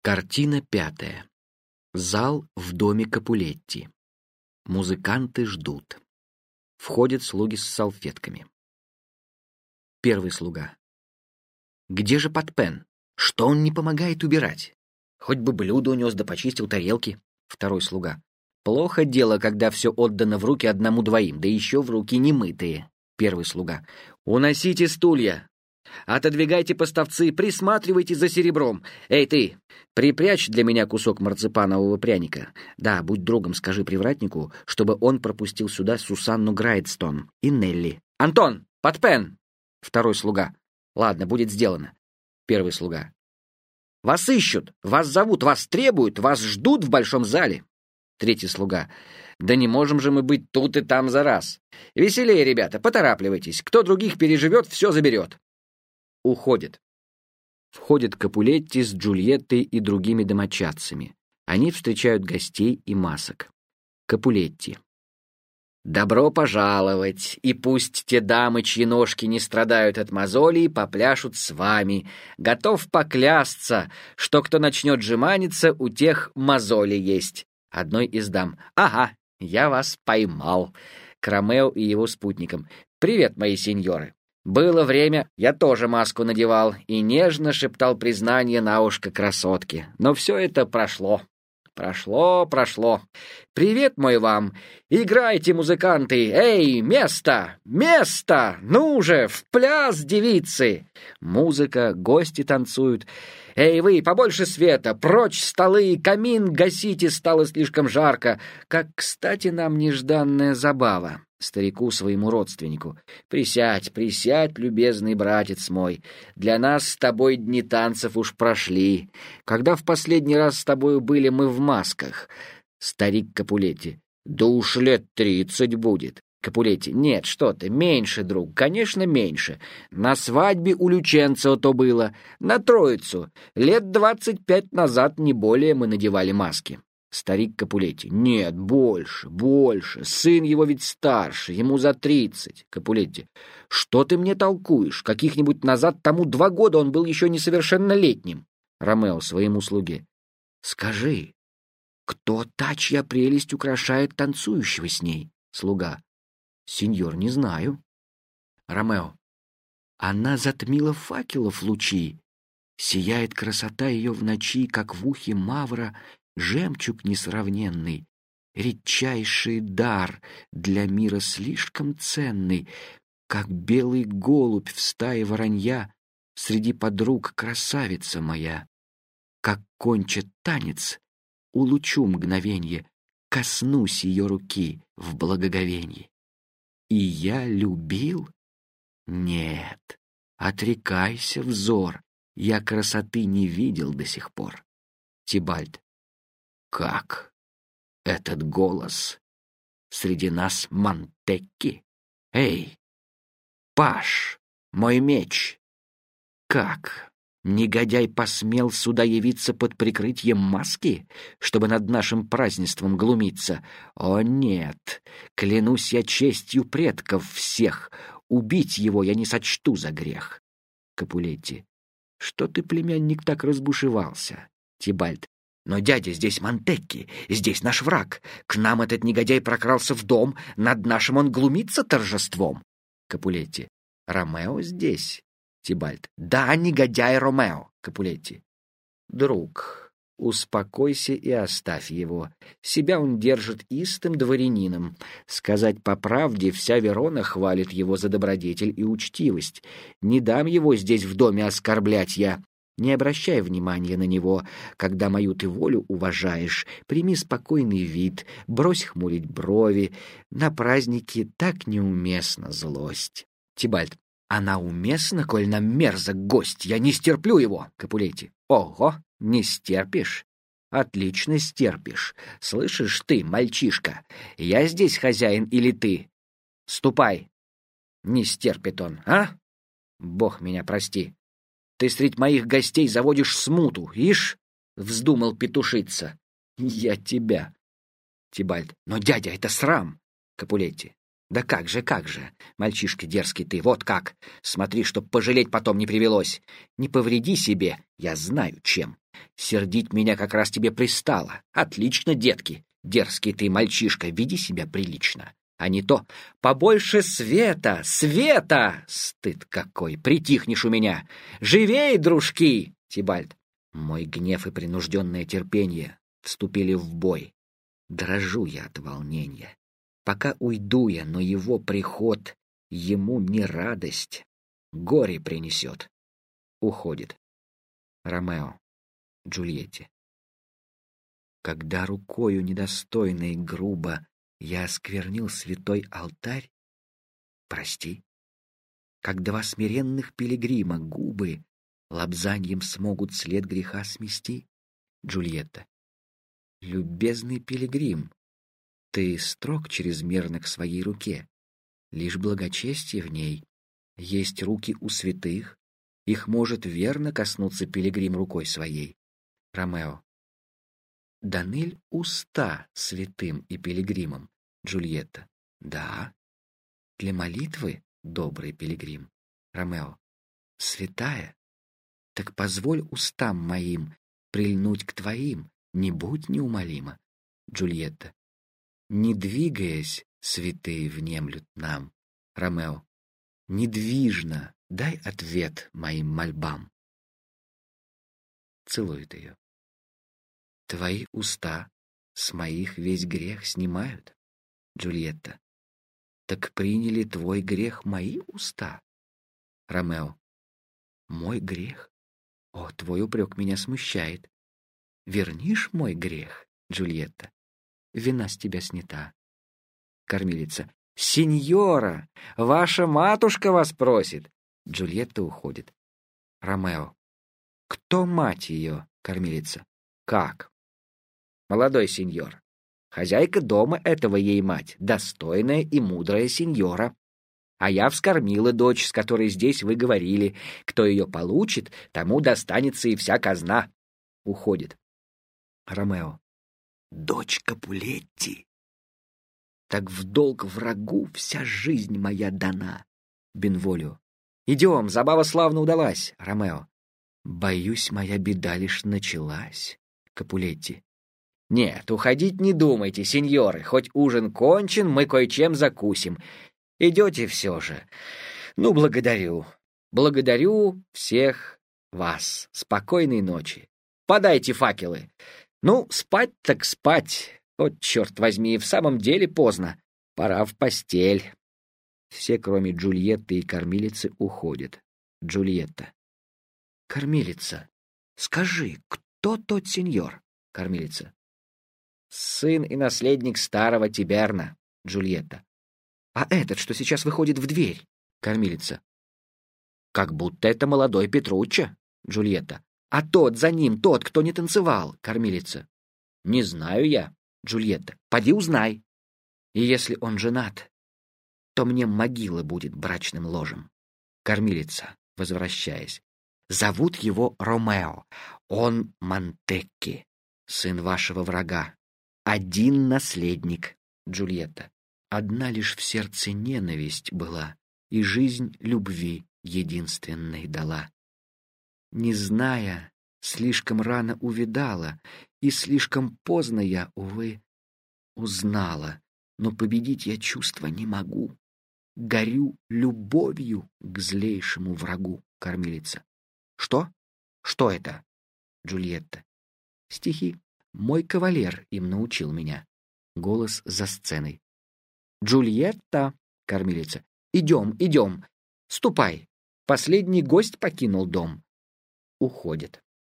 Картина 5. Зал в доме Капулетти. Музыканты ждут. Входят слуги с салфетками. Первый слуга. Где же Патпен? Что он не помогает убирать? Хоть бы блюдо унес да почистил тарелки. Второй слуга. Плохо дело, когда все отдано в руки одному-двоим, да еще в руки немытые. Первый слуга. Уносите стулья. Отодвигайте поставцы, присматривайте за серебром. Эй, ты, припрячь для меня кусок марципанового пряника. Да, будь другом, скажи привратнику, чтобы он пропустил сюда Сусанну Грайдстон и Нелли. Антон, Патпен! Второй слуга. Ладно, будет сделано. Первый слуга. Вас ищут, вас зовут, вас требуют, вас ждут в большом зале. Третий слуга. Да не можем же мы быть тут и там за раз. Веселее, ребята, поторапливайтесь. Кто других переживет, все заберет. Уходит. Входят Капулетти с Джульеттой и другими домочадцами. Они встречают гостей и масок. Капулетти. Добро пожаловать, и пусть те дамы, чьи ножки не страдают от мозолей, попляшут с вами. Готов поклясться, что кто начнет жеманиться, у тех мозоли есть. Одной из дам. Ага, я вас поймал. К Ромео и его спутникам. Привет, мои сеньоры. Было время, я тоже маску надевал и нежно шептал признание на ушко красотке. Но все это прошло. Прошло. Привет мой вам. Играйте, музыканты. Эй, место! Ну же, в пляс, девицы! Музыка, гости танцуют. Эй, вы, побольше света, прочь столы, камин гасите, стало слишком жарко. Как, кстати, нам нежданная забава. Старику своему родственнику. Присядь, любезный братец мой. Для нас с тобой дни танцев уж прошли. Когда в последний раз с тобою были мы в масках? Старик Капулетти. Да уж лет 30 будет. Капулетти. Нет, что ты, меньше, друг, конечно, меньше. На свадьбе у Люченцо то было. На Троицу. Лет 25 назад, не более, мы надевали маски. Старик Капулетти. Нет, больше. Сын его ведь старше, ему за 30. Капулетти. Что ты мне толкуешь? Каких-нибудь назад тому 2 года он был еще несовершеннолетним. Ромео своему слуге. Скажи, кто та, чья прелесть украшает танцующего с ней? Слуга. Сеньор, не знаю. Ромео. Она затмила факелов лучи. Сияет красота ее в ночи, как в ухе мавра жемчуг несравненный, редчайший дар для мира слишком ценный, как белый голубь в стае воронья среди подруг красавица моя. Как кончит танец, улучу мгновенье, коснусь ее руки в благоговенье. И я любил? Нет, отрекайся, взор, я красоты не видел до сих пор. Тибальт. Как? Этот голос? Среди нас Монтекки? Эй, Паш, мой меч! Как? Негодяй посмел сюда явиться под прикрытием маски, чтобы над нашим празднеством глумиться? О, нет! Клянусь я честью предков всех, убить его я не сочту за грех. Капулетти. Что ты, племянник, так разбушевался? Тибальт. Но, дядя, здесь Монтекки, здесь наш враг. К нам этот негодяй прокрался в дом, над нашим он глумится торжеством. Капулетти. Ромео здесь. Тибальт. Да, негодяй Ромео. Капулетти. Друг, успокойся и оставь его. Себя он держит истым дворянином. Сказать по правде, вся Верона хвалит его за добродетель и учтивость. Не дам его здесь в доме оскорблять я. Не обращай внимания на него, когда мою ты волю уважаешь. Прими спокойный вид, брось хмурить брови. На празднике так неуместна злость. Тибальт. Она уместна, коль нам мерзок гость. Я не стерплю его. Капулетти. Ого, не стерпишь? Отлично стерпишь. Слышишь ты, мальчишка, я здесь хозяин или ты? Ступай. Не стерпит он, а? Бог меня прости. Ты средь моих гостей заводишь смуту, ишь? Вздумал петушиться. Я тебя. Тибальт. Но, дядя, это срам. Капулетти. Да как же, мальчишка дерзкий ты, вот как. Смотри, чтоб пожалеть потом не привелось. Не повреди себе, я знаю чем. Сердить меня как раз тебе пристало. Отлично, детки. Дерзкий ты, мальчишка, веди себя прилично. А не то побольше света, света! Стыд какой, притихнешь у меня. Живей, дружки! Тибальт. Мой гнев и принужденное терпение вступили в бой. Дрожу я от волнения. Пока уйду я, но его приход ему не радость, горе принесет. Уходит. Ромео, Джульетте. Когда рукою недостойной грубо я осквернил святой алтарь, прости. Как два смиренных пилигрима губы лобзаньем смогут след греха смести, Джульетта. Любезный пилигрим, ты строг чрезмерно к своей руке. Лишь благочестие в ней. Есть руки у святых, их может верно коснуться пилигрим рукой своей. Ромео. Даныль уста святым и пилигримам, Джульетта. Да. Для молитвы, добрый пилигрим. Ромео. Святая. Так позволь устам моим прильнуть к твоим, не будь неумолима. Джульетта. Не двигаясь, святые внемлют нам. Ромео. Недвижно дай ответ моим мольбам. Целует ее. Твои уста с моих весь грех снимают. Джульетта. Так приняли твой грех мои уста? Ромео. Мой грех? О, твой упрек меня смущает. Вернишь мой грех, Джульетта? Вина с тебя снята. Кормилица. Сеньора, ваша матушка вас просит. Джульетта уходит. Ромео. Кто мать ее, кормилица? Как? Молодой сеньор. Хозяйка дома этого ей мать, достойная и мудрая сеньора. А я вскормила дочь, с которой здесь вы говорили. Кто ее получит, тому достанется и вся казна. Уходит. Ромео. Дочь Капулетти. Так в долг врагу вся жизнь моя дана. Бенволио. Идем, забава славно удалась. Ромео. Боюсь, моя беда лишь началась. Капулетти. Нет, уходить не думайте, сеньоры. Хоть ужин кончен, мы кое-чем закусим. Идете все же. Ну, благодарю. Благодарю всех вас. Спокойной ночи. Подайте факелы. Ну, спать так спать. Вот, черт возьми, в самом деле поздно. Пора в постель. Все, кроме Джульетты и кормилицы, уходят. Джульетта. Кормилица, скажи, кто тот сеньор? Кормилица. Сын и наследник старого Тиберна. Джульетта. А этот, что сейчас выходит в дверь? Кормилица. Как будто это молодой Петруччо. Джульетта. А тот за ним, тот, кто не танцевал. Кормилица. Не знаю я. Джульетта. Поди узнай. И если он женат, то мне могила будет брачным ложем. Кормилица, возвращаясь. Зовут его Ромео. Он Монтекки, сын вашего врага. Один наследник. Джульетта. Одна лишь в сердце ненависть была, и жизнь любви единственной дала. Не зная, слишком рано увидала, и слишком поздно я, увы, узнала, но победить я чувства не могу. Горю любовью к злейшему врагу. Кормилица. Что? Что это? Джульетта. Стихи. Мой кавалер им научил меня. Голос за сценой. Джульетта. Кормилица. Идем, идем. Ступай. Последний гость покинул дом. Уходит.